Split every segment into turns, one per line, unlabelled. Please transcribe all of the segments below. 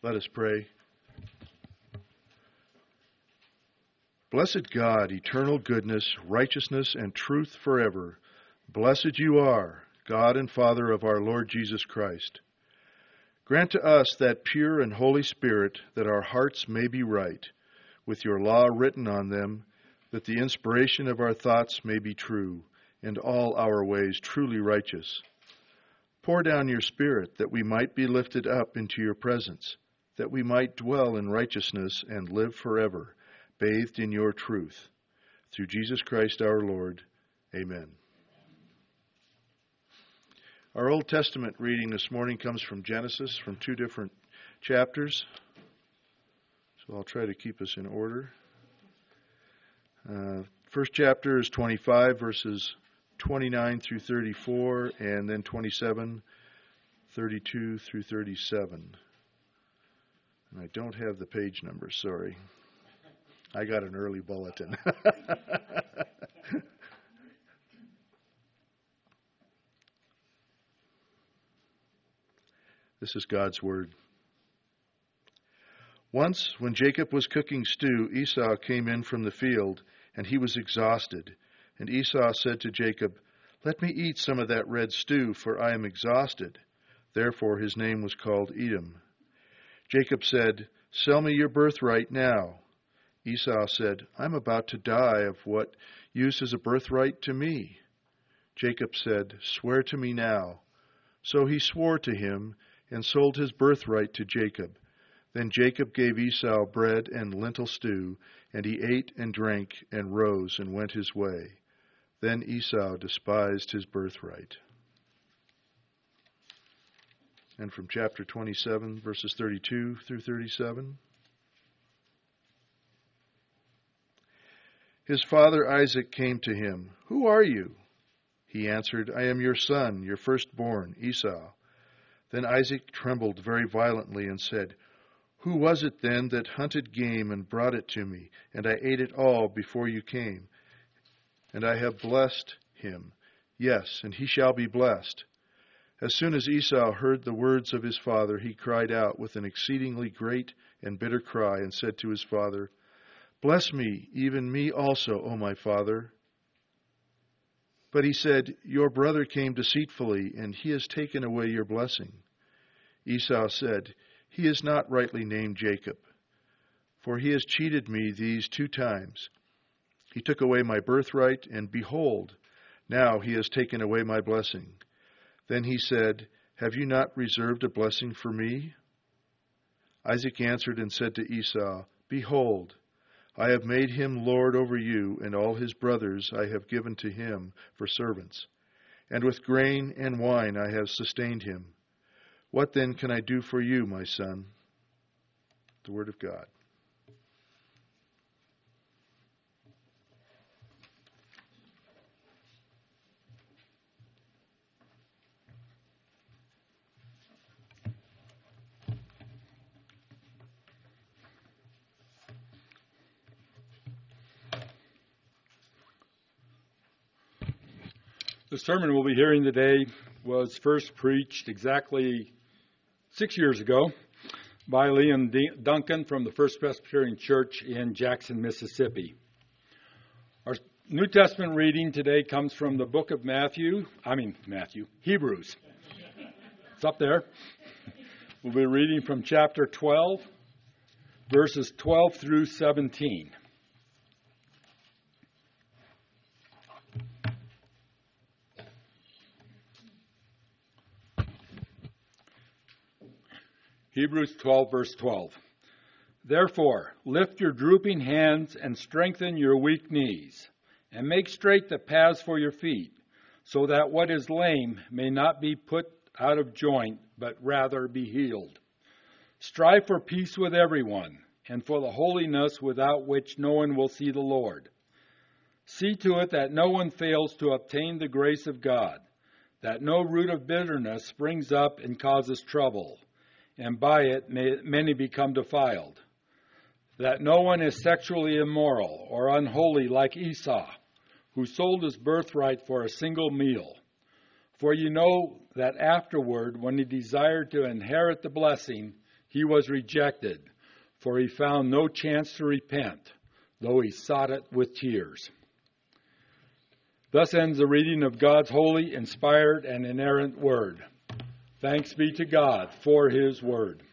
Let us pray. Blessed God, eternal goodness, righteousness, and truth forever, blessed you are, God and Father of our Lord Jesus Christ. Grant to us that pure and holy Spirit, that our hearts may be right, with your law written on them, that the inspiration of our thoughts may be true, and all our ways truly righteous. Pour down your Spirit, that we might be lifted up into your presence, that we might dwell in righteousness and live forever, bathed in your truth. Through Jesus Christ our Lord. Amen. Our Old Testament reading this morning comes from Genesis, from two different chapters. So I'll try to keep us in order. First chapter is 25, verses 29 through 34, and then 27, 32 through 37. And I don't have the page number, sorry. I got an early bulletin. This is God's Word. Once, when Jacob was cooking stew, Esau came in from the field, and he was exhausted. And Esau said to Jacob, "Let me eat some of that red stew, for I am exhausted." Therefore his name was called Edom. Jacob said, "Sell me your birthright now." Esau said, "I'm about to die. Of what use is a birthright to me?" Jacob said, "Swear to me now." So he swore to him and sold his birthright to Jacob. Then Jacob gave Esau bread and lentil stew, and he ate and drank and rose and went his way. Then Esau despised his birthright. And from chapter 27, verses 32 through 37. His father Isaac came to him. "Who are you?" He answered, "I am your son, your firstborn, Esau." Then Isaac trembled very violently and said, "Who was it then that hunted game and brought it to me, and I ate it all before you came? And I have blessed him. Yes, and he shall be blessed." As soon as Esau heard the words of his father, he cried out with an exceedingly great and bitter cry, and said to his father, "Bless me, even me also, O my father." But he said, "Your brother came deceitfully, and he has taken away your blessing." Esau said, "He is not rightly named Jacob, for he has cheated me these 2 times. He took away my birthright, and behold, now he has taken away my blessing." Then he said, "Have you not reserved a blessing for me?" Isaac answered and said to Esau, "Behold, I have made him lord over you, and all his brothers I have given to him for servants. And with grain and wine I have sustained him. What then can I do for you, my son?" The word of God.
The sermon we'll be hearing today was first preached exactly 6 years ago by Liam Duncan from the First Presbyterian Church in Jackson, Mississippi. Our New Testament reading today comes from the book of Hebrews. It's up there. We'll be reading from chapter 12, verses 12 through 17. Hebrews 12, verse 12. "Therefore, lift your drooping hands and strengthen your weak knees, and make straight the paths for your feet, so that what is lame may not be put out of joint, but rather be healed. Strive for peace with everyone, and for the holiness without which no one will see the Lord. See to it that no one fails to obtain the grace of God, that no root of bitterness springs up and causes trouble, and by it many become defiled. That no one is sexually immoral or unholy like Esau, who sold his birthright for a single meal. For you know that afterward, when he desired to inherit the blessing, he was rejected, for he found no chance to repent, though he sought it with tears. Thus ends the reading of God's holy, inspired, and inerrant word. Thanks be to God for his word.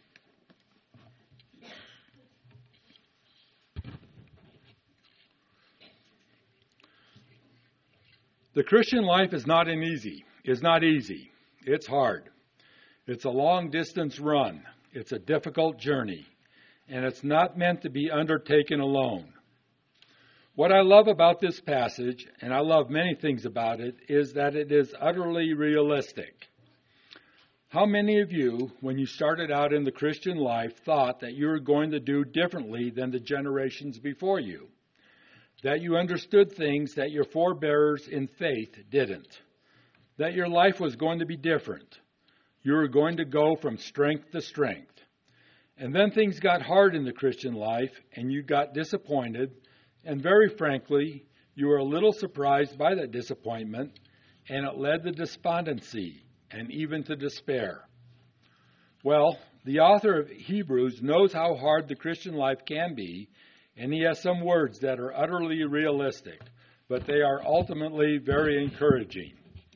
The Christian life is not easy. It's hard. It's a long-distance run. It's a difficult journey. And it's not meant to be undertaken alone. What I love about this passage, and I love many things about it, is that it is utterly realistic. How many of you, when you started out in the Christian life, thought that you were going to do differently than the generations before you? That you understood things that your forebears in faith didn't? That your life was going to be different? You were going to go from strength to strength. And then things got hard in the Christian life, and you got disappointed, and very frankly, you were a little surprised by that disappointment, and it led to despondency and even to despair. Well, the author of Hebrews knows how hard the Christian life can be, and he has some words that are utterly realistic, but they are ultimately very encouraging.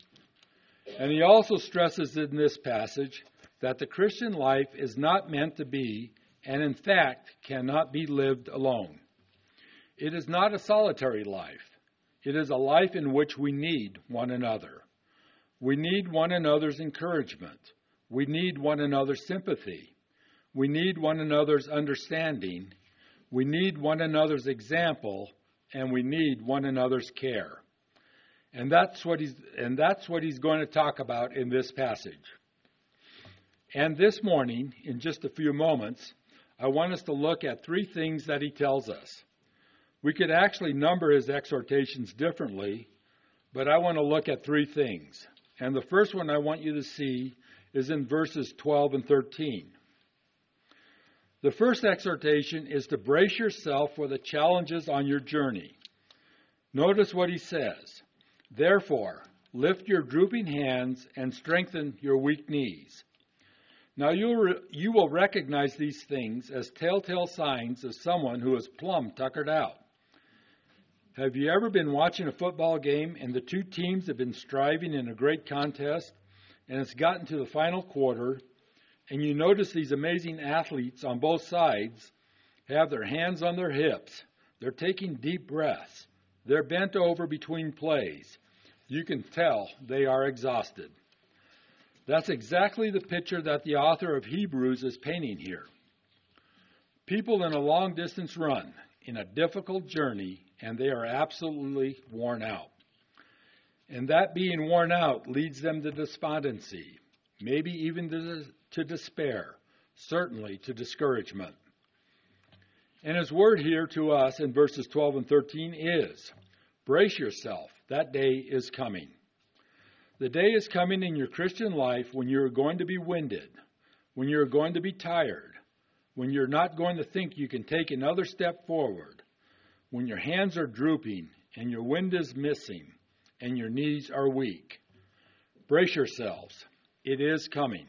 And he also stresses in this passage that the Christian life is not meant to be, and in fact cannot be lived alone. It is not a solitary life. It is a life in which we need one another. We need one another's encouragement. We need one another's sympathy. We need one another's understanding. We need one another's example, and we need one another's care. And that's what he's going to talk about in this passage. And this morning, in just a few moments, I want us to look at three things that he tells us. We could actually number his exhortations differently, but I want to look at three things. And the first one I want you to see is in verses 12 and 13. The first exhortation is to brace yourself for the challenges on your journey. Notice what he says. Therefore, lift your drooping hands and strengthen your weak knees. Now you will recognize these things as telltale signs of someone who is plumb tuckered out. Have you ever been watching a football game and the two teams have been striving in a great contest and it's gotten to the final quarter, and you notice these amazing athletes on both sides have their hands on their hips, they're taking deep breaths, they're bent over between plays. You can tell they are exhausted. That's exactly the picture that the author of Hebrews is painting here. People in a long-distance run, in a difficult journey, and they are absolutely worn out. And that being worn out leads them to despondency, maybe even to despair, certainly to discouragement. And his word here to us in verses 12 and 13 is, brace yourself, that day is coming. The day is coming in your Christian life when you're going to be winded, when you're going to be tired, when you're not going to think you can take another step forward, when your hands are drooping and your wind is missing and your knees are weak. Brace yourselves. It is coming.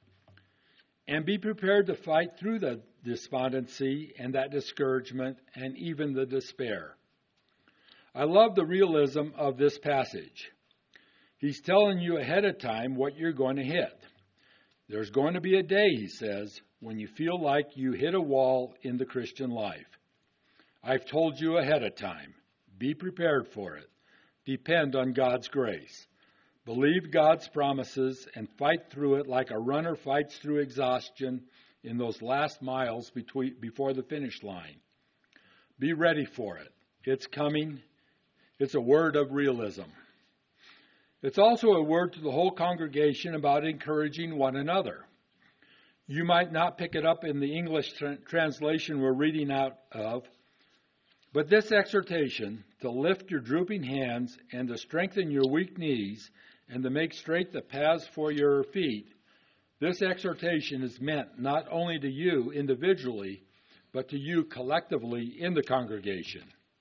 And be prepared to fight through the despondency and that discouragement and even the despair. I love the realism of this passage. He's telling you ahead of time what you're going to hit. There's going to be a day, he says, when you feel like you hit a wall in the Christian life. I've told you ahead of time. Be prepared for it. Depend on God's grace. Believe God's promises and fight through it like a runner fights through exhaustion in those last miles before the finish line. Be ready for it. It's coming. It's a word of realism. It's also a word to the whole congregation about encouraging one another. You might not pick it up in the English translation we're reading out of, but this exhortation to lift your drooping hands and to strengthen your weak knees and to make straight the paths for your feet, this exhortation is meant not only to you individually, but to you collectively in the congregation.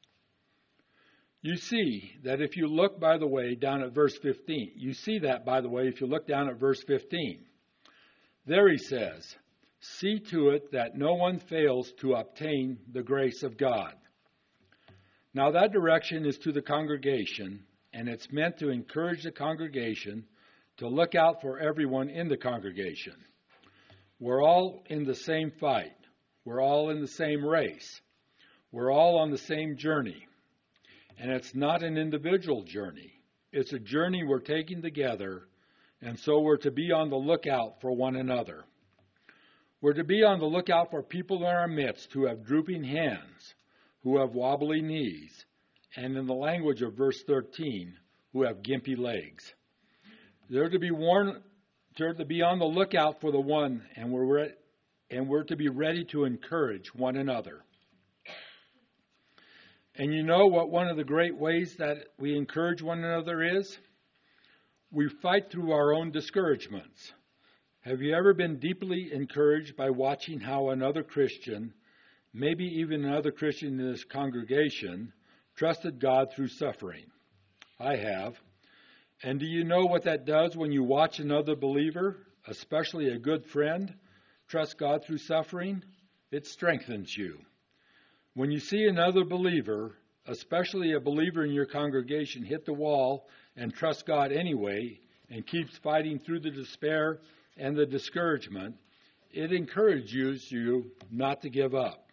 You see that if you look, by the way, down at verse 15. You see that, by the way, if you look down at verse 15. There he says, See to it that no one fails to obtain the grace of God. Now that direction is to the congregation, and it's meant to encourage the congregation to look out for everyone in the congregation. We're all in the same fight. We're all in the same race. We're all on the same journey. And it's not an individual journey. It's a journey we're taking together, and so we're to be on the lookout for one another. We're to be on the lookout for people in our midst who have drooping hands, who have wobbly knees, and in the language of verse 13, who have gimpy legs. They're to be on the lookout for the one, and we're to be ready to encourage one another. And you know what one of the great ways that we encourage one another is? We fight through our own discouragements. Have you ever been deeply encouraged by watching how another Christian, maybe even another Christian in this congregation, trusted God through suffering? I have. And do you know what that does when you watch another believer, especially a good friend, trust God through suffering? It strengthens you. When you see another believer, especially a believer in your congregation, hit the wall and trust God anyway and keeps fighting through the despair and the discouragement, it encourages you not to give up.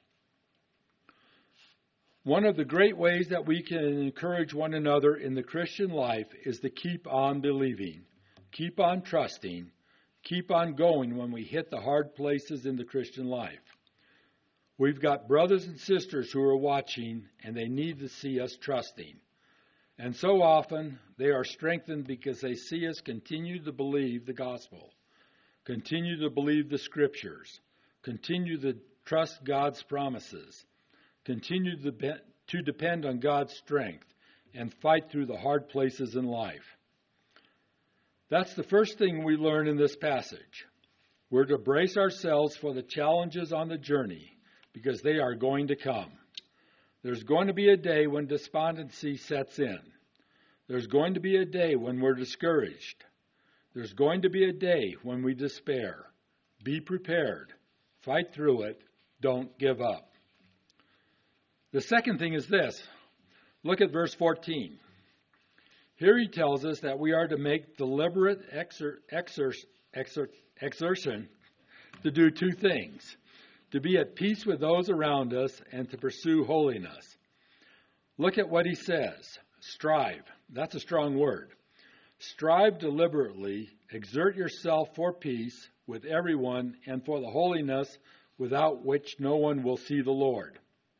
One of the great ways that we can encourage one another in the Christian life is to keep on believing, keep on trusting, keep on going when we hit the hard places in the Christian life. We've got brothers and sisters who are watching, and they need to see us trusting. And so often, they are strengthened because they see us continue to believe the gospel, continue to believe the scriptures, continue to trust God's promises, continue to depend on God's strength, and fight through the hard places in life. That's the first thing we learn in this passage. We're to brace ourselves for the challenges on the journey, because they are going to come. There's going to be a day when despondency sets in. There's going to be a day when we're discouraged. There's going to be a day when we despair. Be prepared. Fight through it. Don't give up. The second thing is this. Look at verse 14. Here he tells us that we are to make deliberate exertion to do two things: to be at peace with those around us and to pursue holiness. Look at what he says. Strive. That's a strong word. Strive deliberately. Exert yourself for peace with everyone and for the holiness without which no one will see the Lord.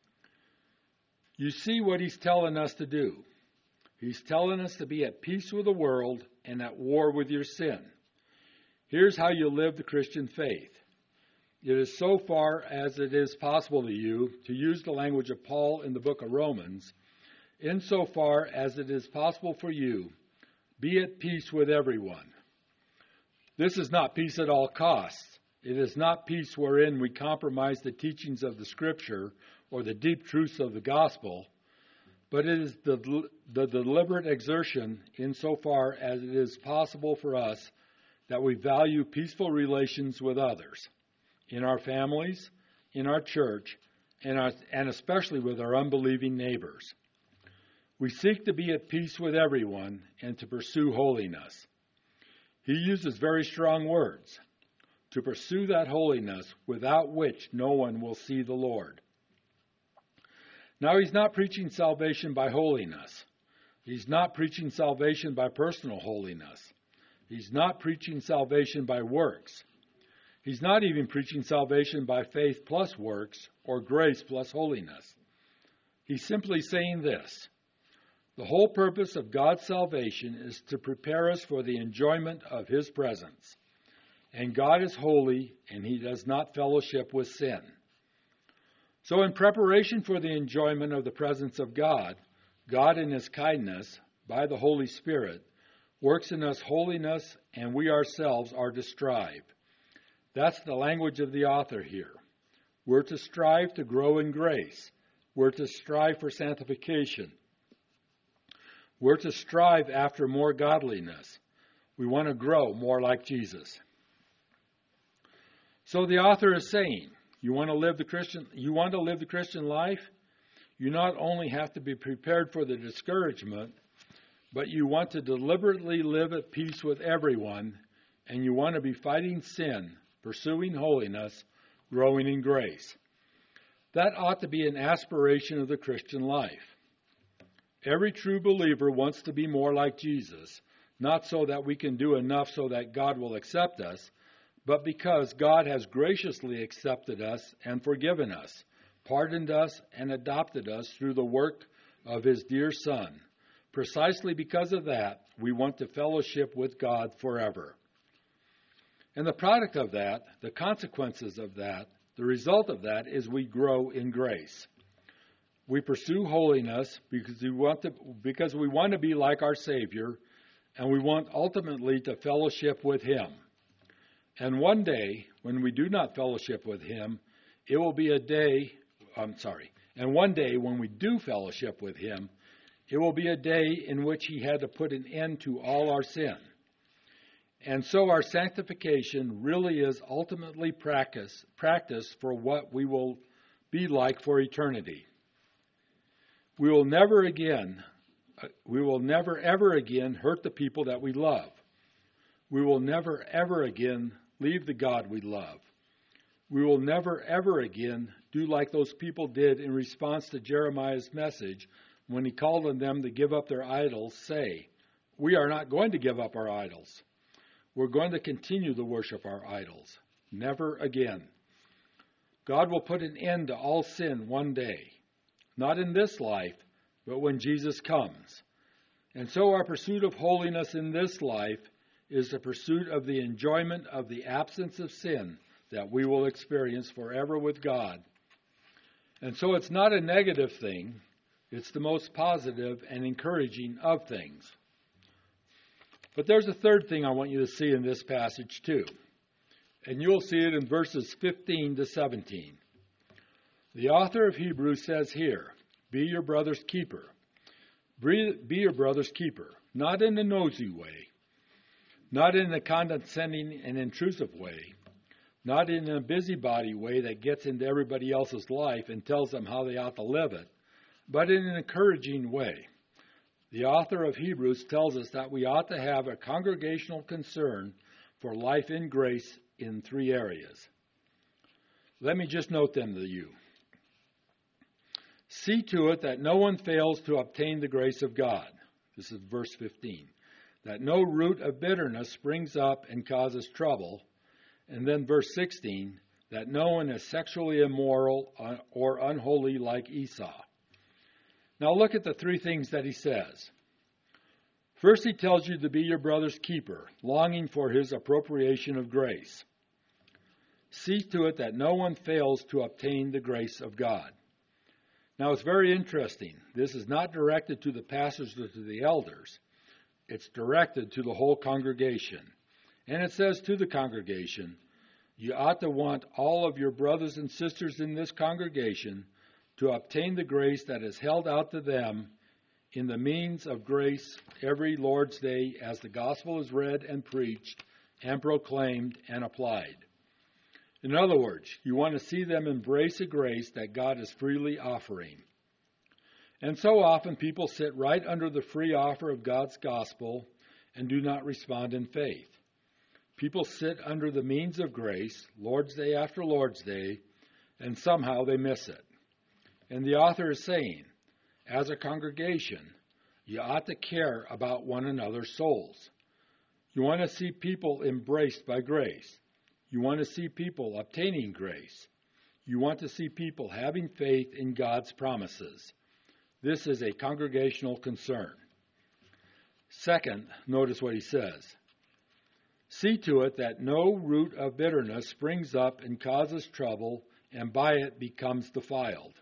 You see what he's telling us to do. He's telling us to be at peace with the world and at war with your sin. Here's how you live the Christian faith. It is so far as it is possible to you, to use the language of Paul in the book of Romans, insofar as it is possible for you, be at peace with everyone. This is not peace at all costs. It is not peace wherein we compromise the teachings of the Scripture or the deep truths of the gospel, but it is the deliberate exertion insofar as it is possible for us that we value peaceful relations with others, in our families, in our church, and especially with our unbelieving neighbors. We seek to be at peace with everyone and to pursue holiness. He uses very strong words, to pursue that holiness without which no one will see the Lord. Now, he's not preaching salvation by holiness. He's not preaching salvation by personal holiness. He's not preaching salvation by works. He's not even preaching salvation by faith plus works or grace plus holiness. He's simply saying this: the whole purpose of God's salvation is to prepare us for the enjoyment of His presence. And God is holy, and He does not fellowship with sin. So in preparation for the enjoyment of the presence of God, God in His kindness, by the Holy Spirit, works in us holiness, and we ourselves are to strive. That's the language of the author here. We're to strive to grow in grace. We're to strive for sanctification. We're to strive after more godliness. We want to grow more like Jesus. So the author is saying, you want to live the Christian life? You not only have to be prepared for the discouragement, but you want to deliberately live at peace with everyone, and you want to be fighting sin, pursuing holiness, growing in grace. That ought to be an aspiration of the Christian life. Every true believer wants to be more like Jesus, not so that we can do enough so that God will accept us, but because God has graciously accepted us and forgiven us, pardoned us and adopted us through the work of His dear Son. Precisely because of that, we want to fellowship with God forever. And the product of that, the consequences of that, the result of that is we grow in grace. We pursue holiness because we want to be like our Savior, and we want ultimately to fellowship with Him. And one day, when we do not fellowship with Him, and one day when we do fellowship with Him, it will be a day in which He had to put an end to all our sin. And so our sanctification really is ultimately practice for what we will be like for eternity. We will never ever again hurt the people that we love. We will never ever again leave the God we love. We will never ever again do like those people did in response to Jeremiah's message when he called on them to give up their idols, say, "We are not going to give up our idols. We're going to continue to worship our idols. Never again." God will put an end to all sin one day. Not in this life, but when Jesus comes. And so our pursuit of holiness in this life is the pursuit of the enjoyment of the absence of sin that we will experience forever with God. And so it's not a negative thing. It's the most positive and encouraging of things. But there's a third thing I want you to see in this passage too. And you'll see it in verses 15 to 17. The author of Hebrews says here, be your brother's keeper. Be your brother's keeper, not in a nosy way, not in a condescending and intrusive way, not in a busybody way that gets into everybody else's life and tells them how they ought to live it, but in an encouraging way. The author of Hebrews tells us that we ought to have a congregational concern for life in grace in 3 areas. Let me just note them to you. See to it that no one fails to obtain the grace of God. This is verse 15. That no root of bitterness springs up and causes trouble. And then verse 16, that no one is sexually immoral or unholy like Esau. Now look at the 3 things that he says. First, he tells you to be your brother's keeper, longing for his appropriation of grace. See to it that no one fails to obtain the grace of God. Now, it's very interesting. This is not directed to the pastors or to the elders. It's directed to the whole congregation. And it says to the congregation, you ought to want all of your brothers and sisters in this congregation to obtain the grace that is held out to them in the means of grace every Lord's Day as the gospel is read and preached and proclaimed and applied. In other words, you want to see them embrace a grace that God is freely offering. And so often people sit right under the free offer of God's gospel and do not respond in faith. People sit under the means of grace, Lord's Day after Lord's Day, and somehow they miss it. And the author is saying, as a congregation, you ought to care about one another's souls. You want to see people embraced by grace. You want to see people obtaining grace. You want to see people having faith in God's promises. This is a congregational concern. Second, notice what he says. See to it that no root of bitterness springs up and causes trouble, and by it becomes defiled.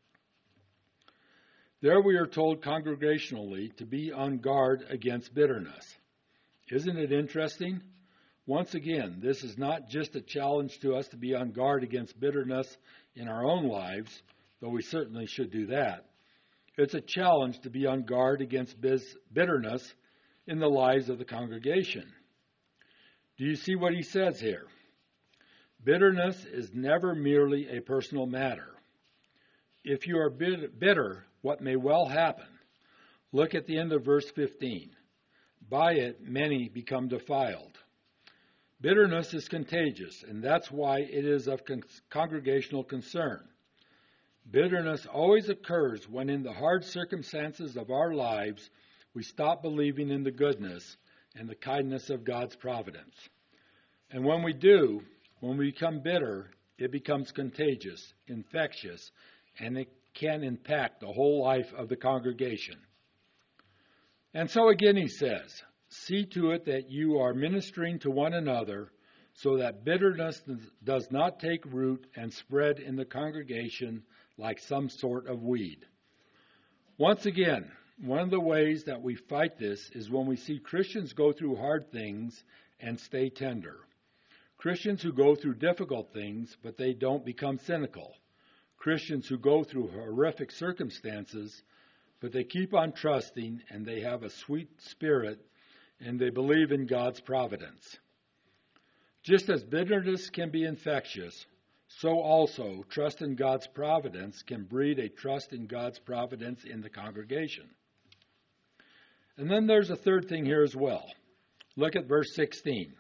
There we are told congregationally to be on guard against bitterness. Isn't it interesting? Once again, this is not just a challenge to us to be on guard against bitterness in our own lives, though we certainly should do that. It's a challenge to be on guard against bitterness in the lives of the congregation. Do you see what he says here? Bitterness is never merely a personal matter. If you are bitter, what may well happen? Look at the end of verse 15. By it, many become defiled. Bitterness is contagious, and that's why it is of congregational concern. Bitterness always occurs when in the hard circumstances of our lives, we stop believing in the goodness and the kindness of God's providence. And when we do, when we become bitter, it becomes contagious, infectious, and it can impact the whole life of the congregation. And so again he says, see to it that you are ministering to one another so that bitterness does not take root and spread in the congregation like some sort of weed. Once again, one of the ways that we fight this is when we see Christians go through hard things and stay tender. Christians who go through difficult things, but they don't become cynical. Christians who go through horrific circumstances, but they keep on trusting and they have a sweet spirit and they believe in God's providence. Just as bitterness can be infectious, so also trust in God's providence can breed a trust in God's providence in the congregation. And then there's a third thing here as well. Look at verse 16.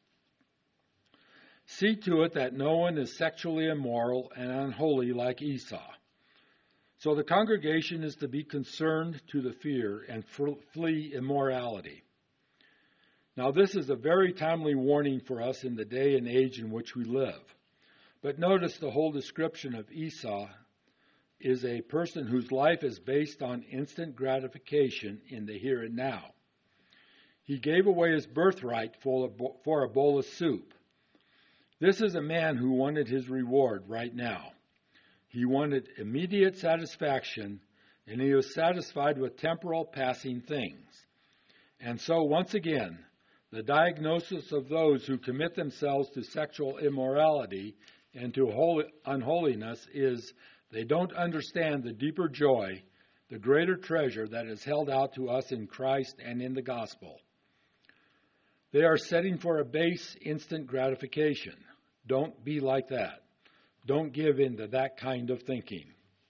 See to it that no one is sexually immoral and unholy like Esau. So the congregation is to be concerned to the fear and flee immorality. Now this is a very timely warning for us in the day and age in which we live. But notice the whole description of Esau is a person whose life is based on instant gratification in the here and now. He gave away his birthright for a bowl of soup. This is a man who wanted his reward right now. He wanted immediate satisfaction, and he was satisfied with temporal passing things. And so, once again, the diagnosis of those who commit themselves to sexual immorality and to unholiness is they don't understand the deeper joy, the greater treasure that is held out to us in Christ and in the gospel. They are setting for a base instant gratification. Don't be like that. Don't give in to that kind of thinking.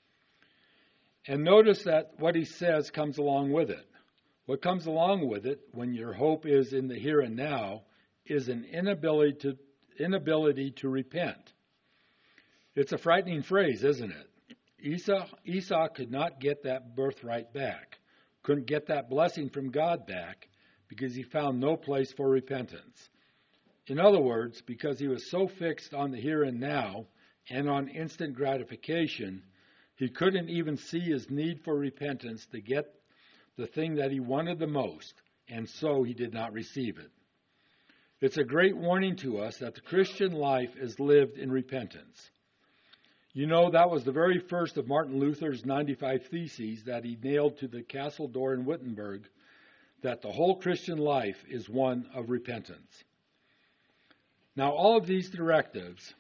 And notice that what he says comes along with it. What comes along with it, when your hope is in the here and now, is an inability to repent. It's a frightening phrase, isn't it? Esau could not get that birthright back, couldn't get that blessing from God back, because he found no place for repentance. In other words, because he was so fixed on the here and now and on instant gratification, he couldn't even see his need for repentance to get the thing that he wanted the most, and so he did not receive it. It's a great warning to us that the Christian life is lived in repentance. You know, that was the very first of Martin Luther's 95 Theses that he nailed to the castle door in Wittenberg, that the whole Christian life is one of repentance. Now, all of these directives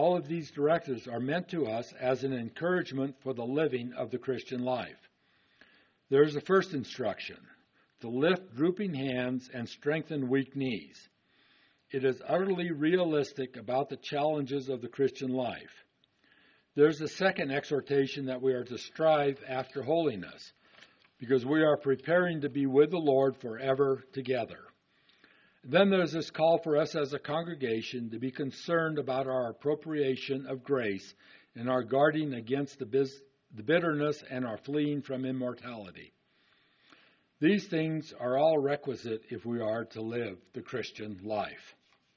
are meant to us as an encouragement for the living of the Christian life. There's the first instruction, to lift drooping hands and strengthen weak knees. It is utterly realistic about the challenges of the Christian life. There's the second exhortation that we are to strive after holiness, because we are preparing to be with the Lord forever together. Then there's this call for us as a congregation to be concerned about our appropriation of grace and our guarding against the bitterness and our fleeing from immortality. These things are all requisite if we are to live the Christian life.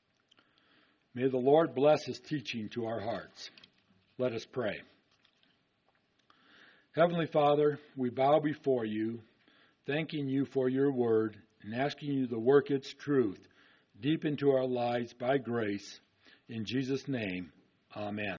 May the Lord bless his teaching to our hearts. Let us pray. Heavenly Father, we bow before you, thanking you for your word and asking you to work its truth deep into our lives by grace. In Jesus' name, amen.